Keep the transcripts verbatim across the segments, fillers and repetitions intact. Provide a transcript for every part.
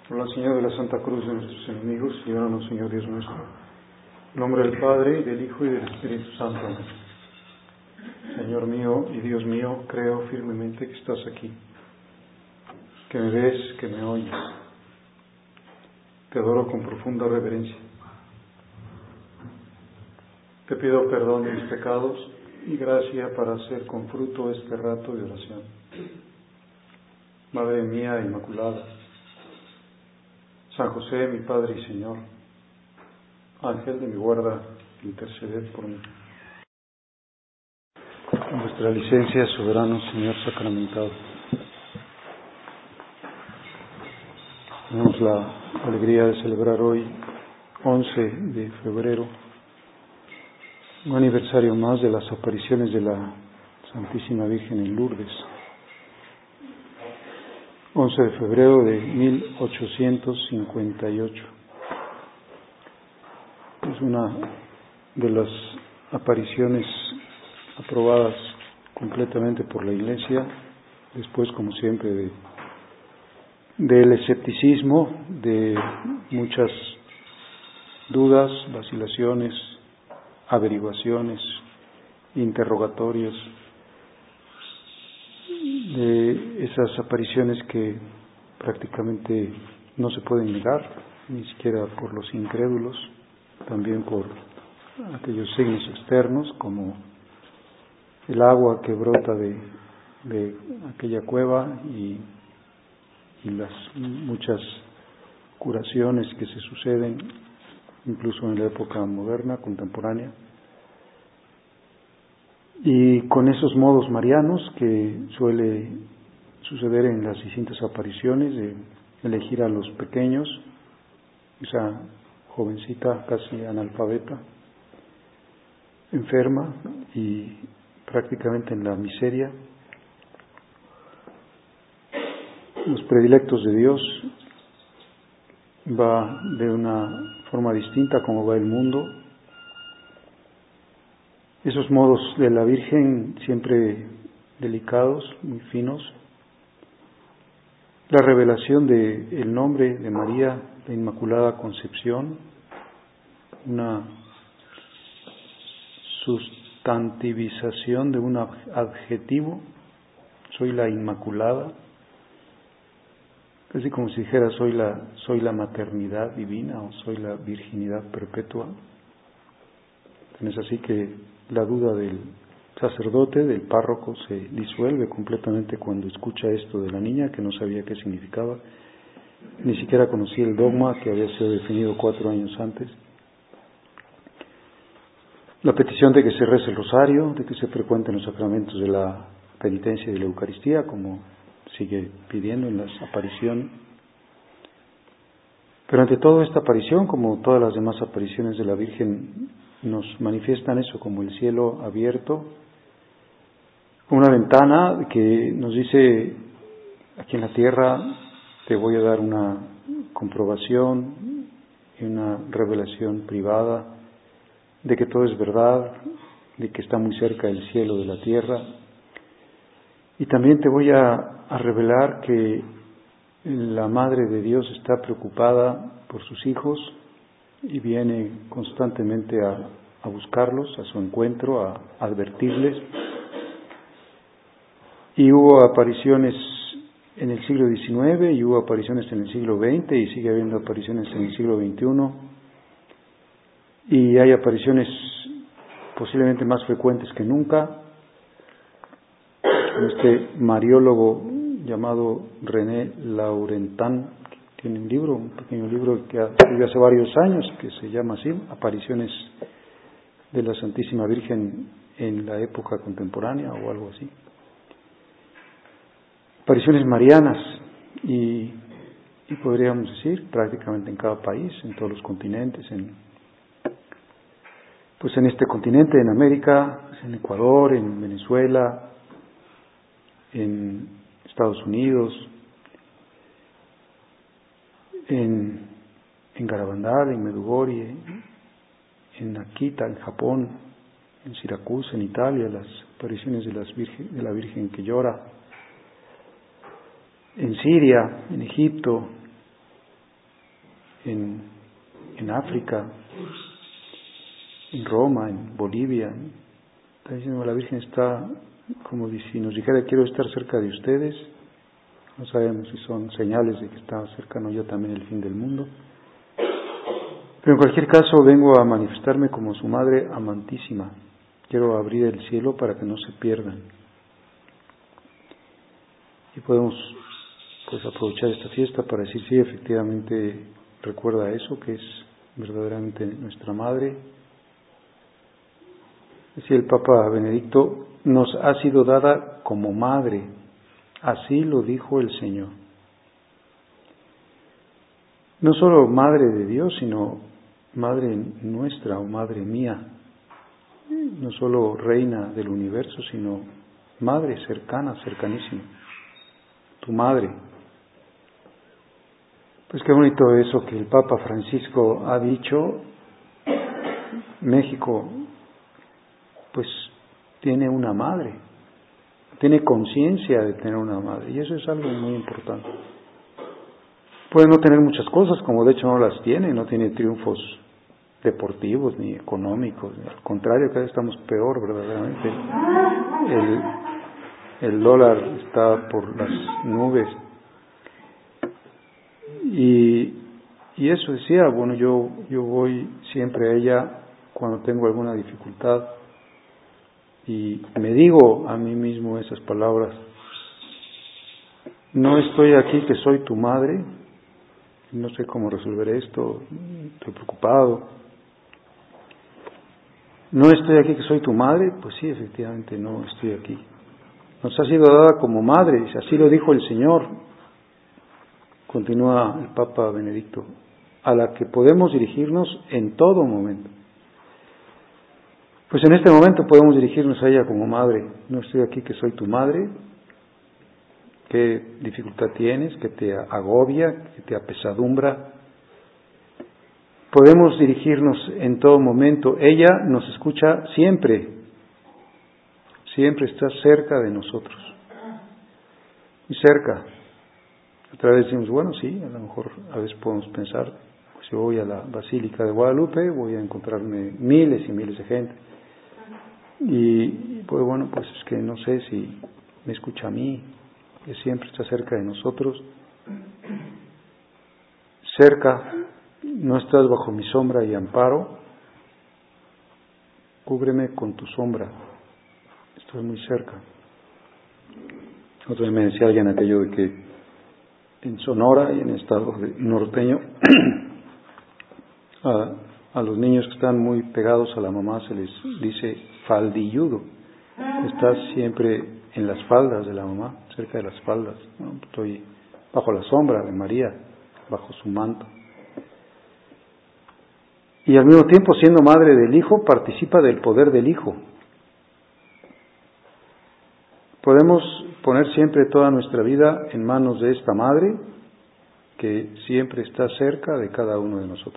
Por la señal de la Santa Cruz de nuestros enemigos, líbranos, Señor Dios nuestro. En nombre del Padre, y del Hijo, y del Espíritu Santo. Señor mío y Dios mío, creo firmemente que estás aquí, que me ves, que me oyes. Te adoro con profunda reverencia. Te pido perdón de mis pecados y gracia para hacer con fruto este rato de oración. Madre mía Inmaculada, San José, mi Padre y Señor, Ángel de mi guarda, interceded por mí. Con vuestra licencia, soberano Señor sacramentado, tenemos la alegría de celebrar hoy, once de febrero, un aniversario más de las apariciones de la Santísima Virgen en Lourdes. once de febrero de mil ochocientos cincuenta y ocho. Es una de las apariciones aprobadas completamente por la Iglesia, después, como siempre, de, del escepticismo, de muchas dudas, vacilaciones, averiguaciones, interrogatorios, de esas apariciones que prácticamente no se pueden negar, ni siquiera por los incrédulos, también por aquellos signos externos, como el agua que brota de, de aquella cueva y, y las muchas curaciones que se suceden, incluso en la época moderna, contemporánea. Y con esos modos marianos que suele suceder en las distintas apariciones, de elegir a los pequeños, esa jovencita casi analfabeta, enferma y prácticamente en la miseria, los predilectos de Dios, va de una forma distinta como va el mundo. Esos modos de la Virgen siempre delicados, muy finos. La revelación del nombre de María, la Inmaculada Concepción, una sustantivización de un adjetivo, soy la Inmaculada, casi como si dijera soy la, soy la maternidad divina o soy la virginidad perpetua. Es así que la duda del sacerdote, del párroco, se disuelve completamente cuando escucha esto de la niña, que no sabía qué significaba, ni siquiera conocía el dogma que había sido definido cuatro años antes. La petición de que se rece el rosario, de que se frecuenten los sacramentos de la penitencia y de la Eucaristía, como sigue pidiendo en las apariciones. Pero ante todo, esta aparición, como todas las demás apariciones de la Virgen, nos manifiestan eso como el cielo abierto, una ventana que nos dice: aquí en la tierra te voy a dar una comprobación y una revelación privada de que todo es verdad, de que está muy cerca el cielo de la tierra, y también te voy a, a revelar que la Madre de Dios está preocupada por sus hijos y viene constantemente a, a buscarlos, a su encuentro, a, a advertirles. Y hubo apariciones en el siglo diecinueve y hubo apariciones en el siglo veinte y sigue habiendo apariciones en el siglo veintiuno, y hay apariciones posiblemente más frecuentes que nunca. Este mariólogo llamado René Laurentin tiene un libro, un pequeño libro que escribió hace varios años, que se llama así, Apariciones de la Santísima Virgen en la época contemporánea o algo así. Apariciones marianas, y, y podríamos decir prácticamente en cada país, en todos los continentes, en, pues en este continente, en América, en Ecuador, en Venezuela, en Estados Unidos, en, en Garabandal, en Medjugorje, en Akita, en Japón, en Siracusa, en Italia, las apariciones de, las virgen, de la Virgen que llora, en Siria, en Egipto, en África, en Roma, en Bolivia. Está diciendo, la Virgen está como si nos dijera, quiero estar cerca de ustedes. No sabemos si son señales de que está cercano yo también el fin del mundo. Pero en cualquier caso vengo a manifestarme como su madre amantísima. Quiero abrir el cielo para que no se pierdan. Y podemos pues aprovechar esta fiesta para decir, sí, efectivamente recuerda eso, que es verdaderamente nuestra madre. Decía el Papa Benedicto, nos ha sido dada como madre, así lo dijo el Señor. No solo madre de Dios, sino madre nuestra o madre mía. No solo reina del universo, sino madre cercana, cercanísima. Tu madre. Pues qué bonito eso que el Papa Francisco ha dicho. México, pues tiene una madre, tiene conciencia de tener una madre, y eso es algo muy importante. Puede no tener muchas cosas, como de hecho no las tiene, no tiene triunfos deportivos ni económicos, al contrario, cada vez estamos peor verdaderamente. El, el dólar está por las nubes. Y, y eso decía, bueno, yo, yo voy siempre a ella cuando tengo alguna dificultad y me digo a mí mismo esas palabras. No estoy aquí que soy tu madre, no sé cómo resolver esto, estoy preocupado. No estoy aquí que soy tu madre, pues sí, efectivamente no estoy aquí. Nos ha sido dada como madre, así lo dijo el Señor. Continúa el Papa Benedicto, a la que podemos dirigirnos en todo momento. Pues en este momento podemos dirigirnos a ella como madre. No estoy aquí que soy tu madre. ¿Qué dificultad tienes? ¿Qué te agobia? ¿Qué te apesadumbra? Podemos dirigirnos en todo momento. Ella nos escucha siempre. Siempre está cerca de nosotros. Y cerca. Otra vez decimos, bueno, sí, a lo mejor a veces podemos pensar, pues si voy a la Basílica de Guadalupe, voy a encontrarme miles y miles de gente. Y pues bueno, pues es que no sé si me escucha a mí, que siempre está cerca de nosotros. Cerca, no estás bajo mi sombra y amparo, cúbreme con tu sombra, estoy muy cerca. Otra vez me decía alguien aquello de que en Sonora y en el estado norteño a, a los niños que están muy pegados a la mamá se les dice faldilludo. Estás siempre en las faldas de la mamá, cerca de las faldas, ¿no? Estoy bajo la sombra de María, bajo su manto. Y al mismo tiempo, siendo madre del Hijo, participa del poder del Hijo. Podemos poner siempre toda nuestra vida en manos de esta madre que siempre está cerca de cada uno de nosotros.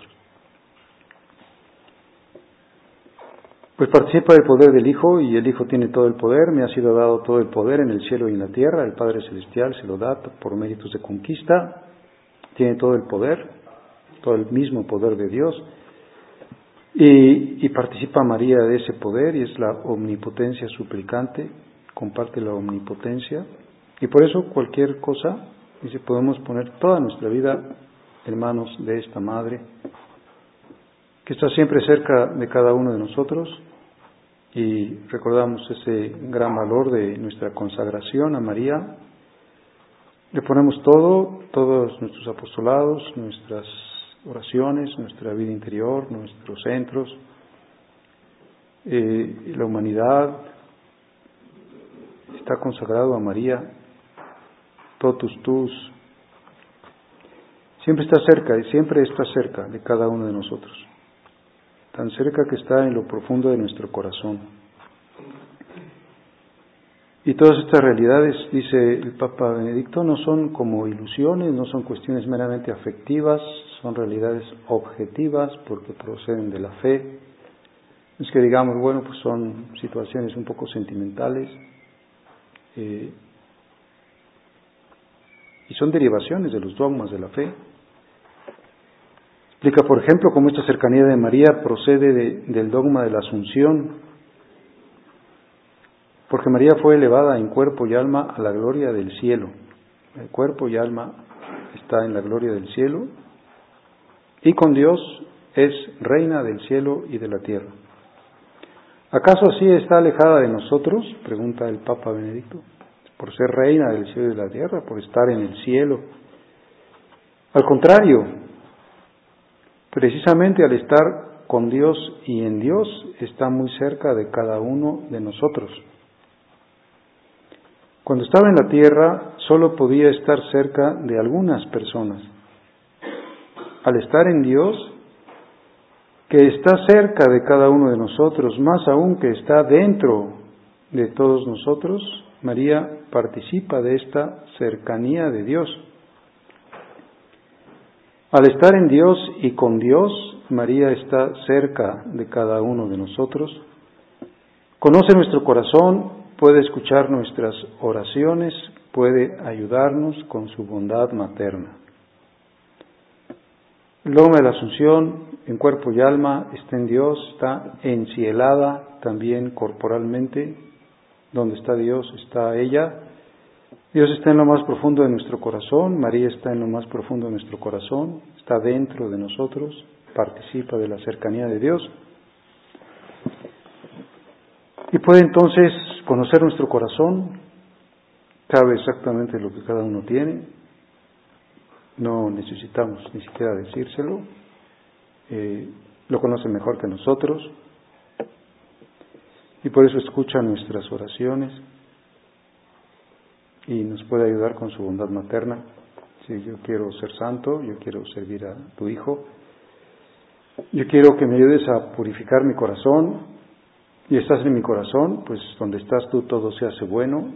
Pues participa del poder del Hijo, y el Hijo tiene todo el poder. Me ha sido dado todo el poder en el cielo y en la tierra. El Padre Celestial se lo da por méritos de conquista. Tiene todo el poder, todo el mismo poder de Dios. Y, y participa María de ese poder, y es la omnipotencia suplicante, comparte la omnipotencia. Y por eso cualquier cosa, dice, podemos poner toda nuestra vida en manos de esta Madre, que está siempre cerca de cada uno de nosotros. Y recordamos ese gran valor de nuestra consagración a María. Le ponemos todo, todos nuestros apostolados, nuestras oraciones, nuestra vida interior, nuestros centros, eh, la humanidad está consagrado a María, totus tus. Siempre está cerca, y siempre está cerca de cada uno de nosotros. Tan cerca que está en lo profundo de nuestro corazón. Y todas estas realidades, dice el Papa Benedicto, no son como ilusiones, no son cuestiones meramente afectivas, son realidades objetivas porque proceden de la fe. Es que digamos, bueno, pues son situaciones un poco sentimentales eh, y son derivaciones de los dogmas de la fe. Explica, por ejemplo, cómo esta cercanía de María procede de, del dogma de la Asunción, porque María fue elevada en cuerpo y alma a la gloria del cielo. El cuerpo y alma está en la gloria del cielo, y con Dios es reina del cielo y de la tierra. ¿Acaso así está alejada de nosotros? Pregunta el Papa Benedicto. Por ser reina del cielo y de la tierra, por estar en el cielo. Al contrario, precisamente al estar con Dios y en Dios, está muy cerca de cada uno de nosotros. Cuando estaba en la tierra, solo podía estar cerca de algunas personas. Al estar en Dios, que está cerca de cada uno de nosotros, más aún que está dentro de todos nosotros, María participa de esta cercanía de Dios. Al estar en Dios y con Dios, María está cerca de cada uno de nosotros, conoce nuestro corazón, puede escuchar nuestras oraciones, puede ayudarnos con su bondad materna. El dogma de la Asunción, en cuerpo y alma, está en Dios, está encielada también corporalmente. Donde está Dios, está ella. Dios está en lo más profundo de nuestro corazón, María está en lo más profundo de nuestro corazón, está dentro de nosotros, participa de la cercanía de Dios. Y puede entonces conocer nuestro corazón, sabe exactamente lo que cada uno tiene. No necesitamos ni siquiera decírselo, eh, lo conoce mejor que nosotros y por eso escucha nuestras oraciones y nos puede ayudar con su bondad materna. Si yo quiero ser santo, yo quiero servir a tu Hijo, yo quiero que me ayudes a purificar mi corazón y estás en mi corazón, pues donde estás tú todo se hace bueno,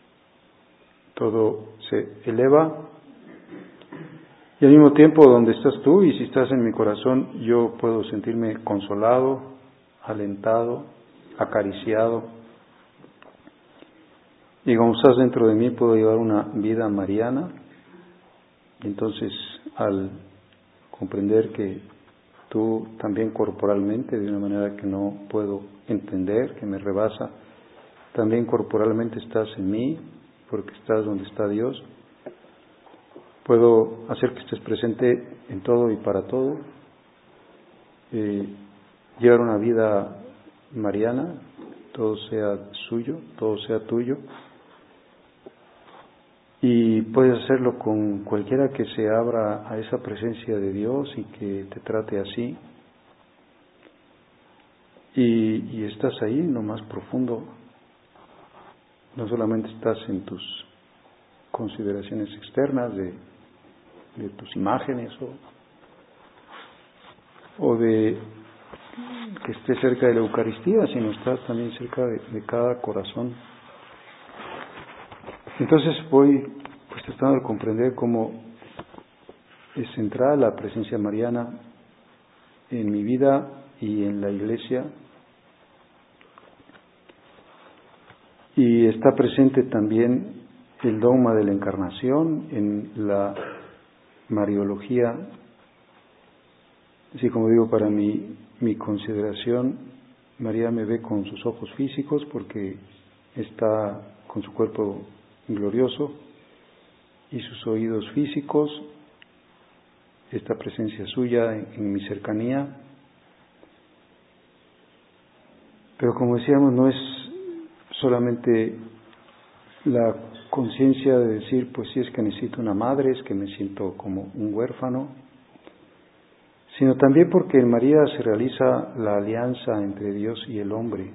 todo se eleva. Y al mismo tiempo, donde estás tú, y si estás en mi corazón, yo puedo sentirme consolado, alentado, acariciado. Y como estás dentro de mí, puedo llevar una vida mariana. Y entonces, al comprender que tú también corporalmente, de una manera que no puedo entender, que me rebasa, también corporalmente estás en mí, porque estás donde está Dios, puedo hacer que estés presente en todo y para todo, eh, llevar una vida mariana, todo sea suyo, todo sea tuyo, y puedes hacerlo con cualquiera que se abra a esa presencia de Dios y que te trate así, y, y estás ahí en lo más profundo, no solamente estás en tus consideraciones externas de de tus imágenes o, o de que estés cerca de la Eucaristía, sino estás también cerca de, de cada corazón. Entonces voy pues tratando de comprender cómo es central la presencia mariana en mi vida y en la Iglesia, y está presente también el dogma de la Encarnación en la Mariología. Así como digo, para mi, mi consideración, María me ve con sus ojos físicos porque está con su cuerpo glorioso, y sus oídos físicos, esta presencia suya en, en mi cercanía. Pero como decíamos, no es solamente la conciencia de decir, pues si es que necesito una madre, es que me siento como un huérfano, sino también porque en María se realiza la alianza entre Dios y el hombre.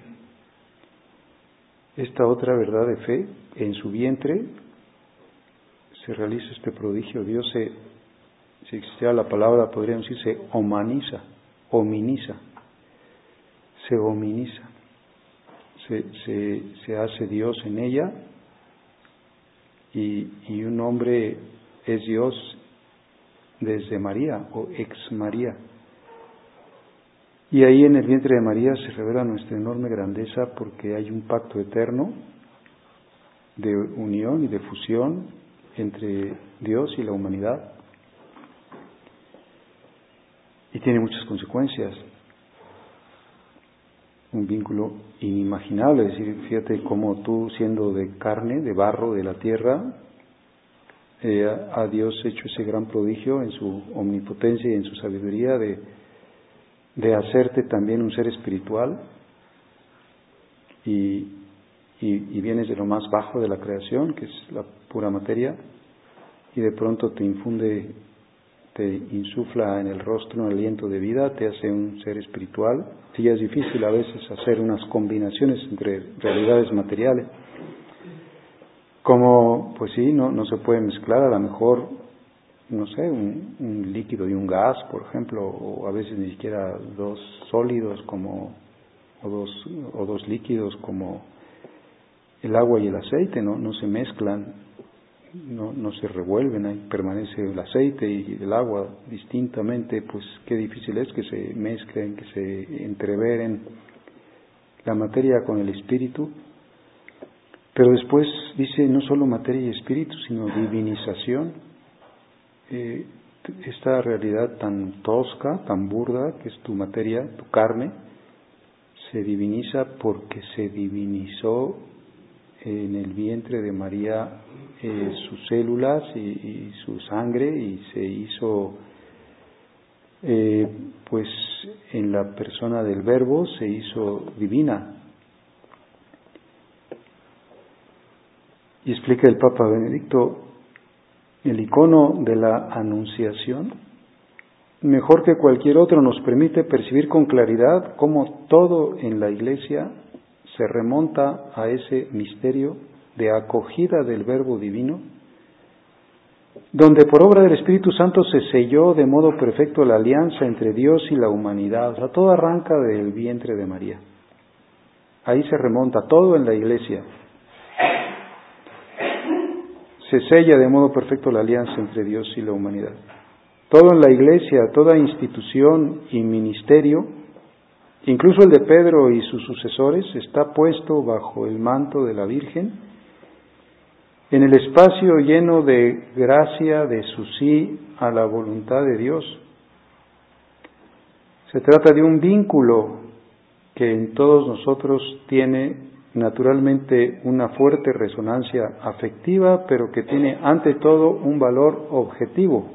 Esta otra verdad de fe, en su vientre se realiza este prodigio. Dios se, si existiera la palabra, podríamos decir, se humaniza, hominiza, se hominiza, se, se, se hace Dios en ella, y, y un hombre es Dios desde María o ex María. Y ahí en el vientre de María se revela nuestra enorme grandeza, porque hay un pacto eterno de unión y de fusión entre Dios y la humanidad. tiene muchas consecuencias. Un vínculo inimaginable, es decir, fíjate cómo tú, siendo de carne, de barro, de la tierra, eh, a Dios hecho ese gran prodigio en su omnipotencia y en su sabiduría de, de hacerte también un ser espiritual, y, y, y vienes de lo más bajo de la creación, que es la pura materia, y de pronto te infunde, te insufla en el rostro un aliento de vida, te hace un ser espiritual. Sí, es difícil a veces hacer unas combinaciones entre realidades materiales. Como, pues sí, no, no se puede mezclar a lo mejor, no sé, un, un líquido y un gas, por ejemplo, o a veces ni siquiera dos sólidos como, o dos, o dos líquidos como el agua y el aceite, no, no se mezclan. No, no se revuelven, ahí permanece el aceite y el agua distintamente, pues qué difícil es que se mezclen, que se entreveren la materia con el espíritu. Pero después dice no solo materia y espíritu, sino divinización. Eh, esta realidad tan tosca, tan burda, que es tu materia, tu carne, se diviniza porque se divinizó en el vientre de María eh, sus células y, y su sangre, y se hizo eh, pues en la persona del Verbo se hizo divina. Y explica el Papa Benedicto, el icono de la Anunciación, mejor que cualquier otro, nos permite percibir con claridad cómo todo en la Iglesia se remonta a ese misterio de acogida del Verbo Divino, donde por obra del Espíritu Santo se selló de modo perfecto la alianza entre Dios y la humanidad. O sea, todo arranca del vientre de María. Ahí se remonta todo en la Iglesia. Se sella de modo perfecto la alianza entre Dios y la humanidad. Todo en la Iglesia, toda institución y ministerio, incluso el de Pedro y sus sucesores, está puesto bajo el manto de la Virgen, en el espacio lleno de gracia de su sí a la voluntad de Dios. Se trata de un vínculo que en todos nosotros tiene naturalmente una fuerte resonancia afectiva, pero que tiene ante todo un valor objetivo.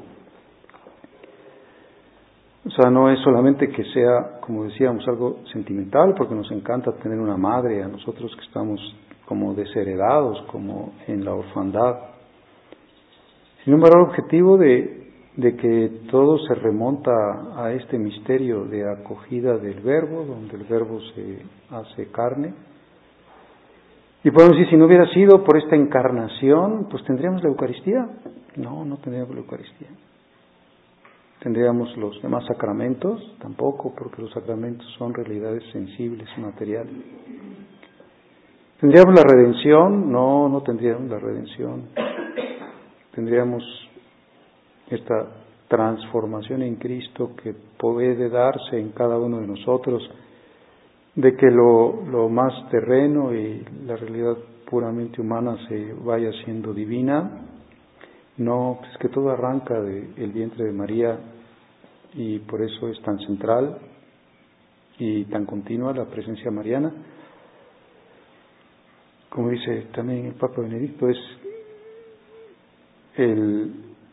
O sea, no es solamente que sea, como decíamos, algo sentimental, porque nos encanta tener una madre, a nosotros que estamos como desheredados, como en la orfandad, sino un valor objetivo de, de que todo se remonta a este misterio de acogida del Verbo, donde el Verbo se hace carne. Y podemos decir, si no hubiera sido por esta encarnación, pues tendríamos la Eucaristía. No, no tendríamos la Eucaristía. ¿Tendríamos los demás sacramentos? Tampoco, porque los sacramentos son realidades sensibles, materiales. ¿Tendríamos la redención? No, no tendríamos la redención. Tendríamos esta transformación en Cristo que puede darse en cada uno de nosotros, de que lo, lo más terreno y la realidad puramente humana se vaya siendo divina. No, es que todo arranca del vientre de María, y por eso es tan central y tan continua la presencia mariana. Como dice también el Papa Benedicto, es el,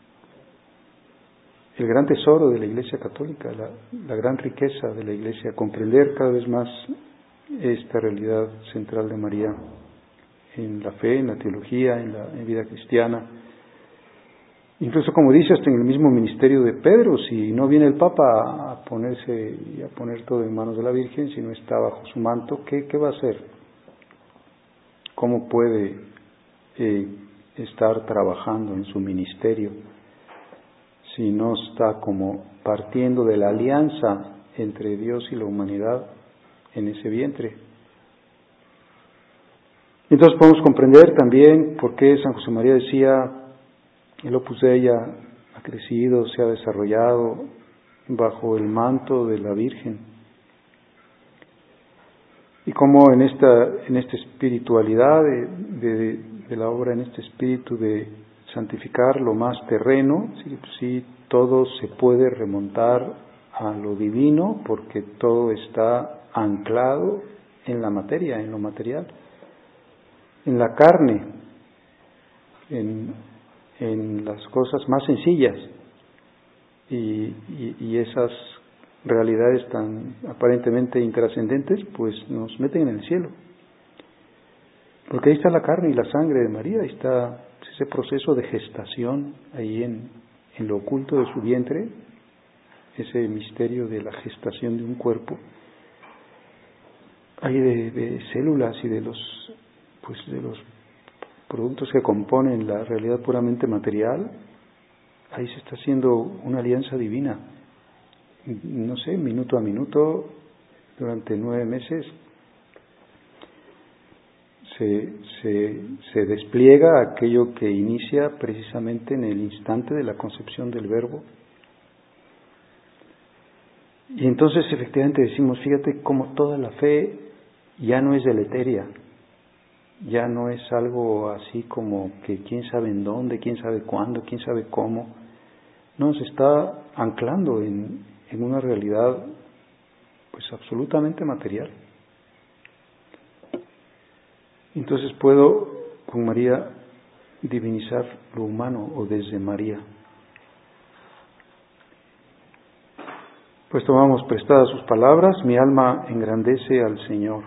el gran tesoro de la Iglesia Católica, la, la gran riqueza de la Iglesia, comprender cada vez más esta realidad central de María en la fe, en la teología, en la en vida cristiana. Incluso, como dice, hasta en el mismo ministerio de Pedro, si no viene el Papa a ponerse y a poner todo en manos de la Virgen, si no está bajo su manto, ¿qué, qué va a hacer? ¿Cómo puede eh, estar trabajando en su ministerio si no está como partiendo de la alianza entre Dios y la humanidad en ese vientre? Entonces podemos comprender también por qué San José María decía: el Opus Dei ha crecido, se ha desarrollado bajo el manto de la Virgen. Y cómo en esta, en esta espiritualidad de, de, de la obra, en este espíritu de santificar lo más terreno, sí, sí, todo se puede remontar a lo divino porque todo está anclado en la materia, en lo material, en la carne, en, en las cosas más sencillas. Y, y, y esas realidades tan aparentemente intrascendentes pues nos meten en el cielo. Porque ahí está la carne y la sangre de María, ahí está ese proceso de gestación, ahí en, en lo oculto de su vientre, ese misterio de la gestación de un cuerpo, ahí de, de células y de los, pues de los productos que componen la realidad puramente material. Ahí se está haciendo una alianza divina, no sé, minuto a minuto, durante nueve meses, se, se, se despliega aquello que inicia precisamente en el instante de la concepción del Verbo. Y entonces efectivamente decimos, fíjate cómo toda la fe ya no es deleteria, ya no es algo así como que quién sabe en dónde, quién sabe cuándo, quién sabe cómo. No, se está anclando en, en una realidad pues absolutamente material. Entonces puedo con María divinizar lo humano o desde María. Pues tomamos prestadas sus palabras, mi alma engrandece al Señor.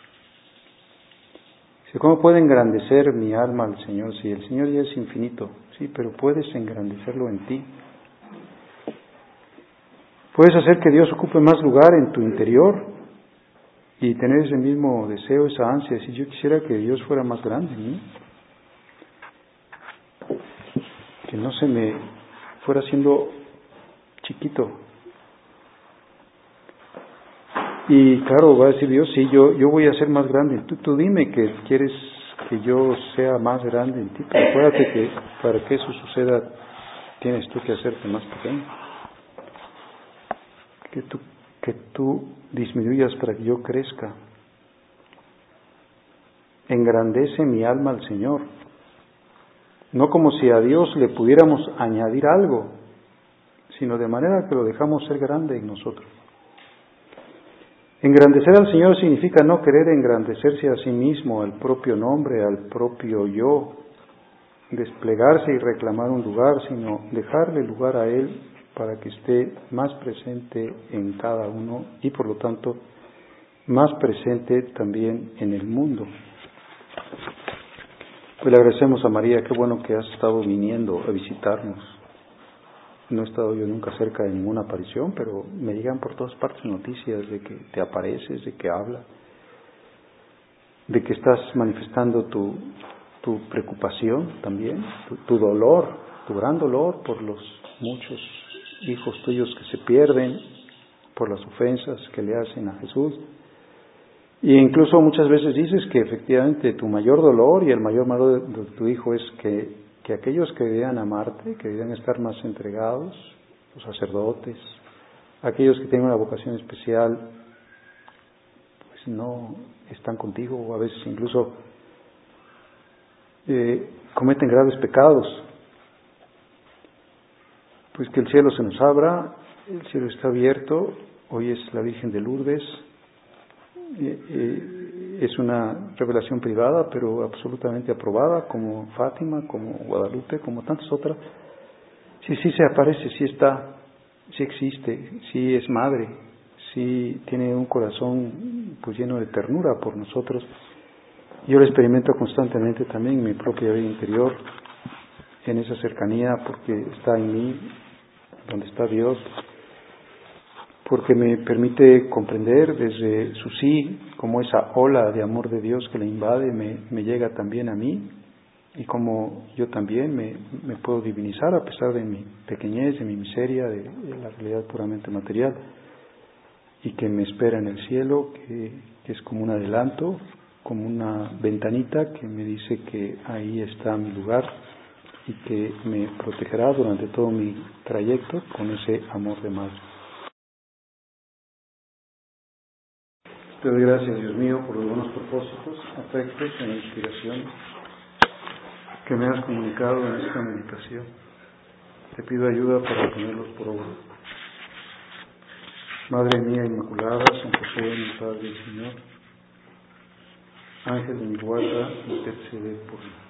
¿Cómo puede engrandecer mi alma al Señor? Si el Señor ya es infinito, sí, pero puedes engrandecerlo en ti. Puedes hacer que Dios ocupe más lugar en tu interior y tener ese mismo deseo, esa ansia, decir, yo quisiera que Dios fuera más grande en mí, que no se me fuera haciendo chiquito. Y claro, va a decir Dios, sí, yo, yo voy a ser más grande. Tú, tú dime que quieres que yo sea más grande en ti, pero acuérdate que para que eso suceda tienes tú que hacerte más pequeño. Que tú, que tú disminuyas para que yo crezca. Engrandece mi alma al Señor. No como si a Dios le pudiéramos añadir algo, sino de manera que lo dejamos ser grande en nosotros. Engrandecer al Señor significa no querer engrandecerse a sí mismo, al propio nombre, al propio yo, desplegarse y reclamar un lugar, sino dejarle lugar a Él para que esté más presente en cada uno y por lo tanto más presente también en el mundo. Pues le agradecemos a María, qué bueno que has estado viniendo a visitarnos. No he estado yo nunca cerca de ninguna aparición, pero me llegan por todas partes noticias de que te apareces, de que hablas, de que estás manifestando tu, tu preocupación también, tu, tu dolor, tu gran dolor por los muchos hijos tuyos que se pierden, por las ofensas que le hacen a Jesús. Y incluso muchas veces dices que efectivamente tu mayor dolor y el mayor dolor de tu hijo es que que aquellos que debían amarte, que debían estar más entregados, los sacerdotes, aquellos que tienen una vocación especial, pues no están contigo, o a veces incluso eh, cometen graves pecados. Pues que el cielo se nos abra, el cielo está abierto, hoy es la Virgen de Lourdes, eh, eh, es una revelación privada, pero absolutamente aprobada, como Fátima, como Guadalupe, como tantas otras. Sí, sí se aparece, sí está, sí existe, sí es madre, sí tiene un corazón pues lleno de ternura por nosotros. Yo lo experimento constantemente también en mi propia vida interior, en esa cercanía, porque está en mí, donde está Dios, porque me permite comprender desde su sí, como esa ola de amor de Dios que le invade, me, me llega también a mí, y como yo también me, me puedo divinizar a pesar de mi pequeñez, de mi miseria, de, de la realidad puramente material, y que me espera en el cielo, que, que es como un adelanto, como una ventanita que me dice que ahí está mi lugar y que me protegerá durante todo mi trayecto con ese amor de madre. Te doy gracias, Dios mío, por los buenos propósitos, afectos e inspiración que me has comunicado en esta meditación. Te pido ayuda para ponerlos por obra. Madre mía Inmaculada, San José, mi Padre y Señor, Ángel de mi guarda, intercede por mí.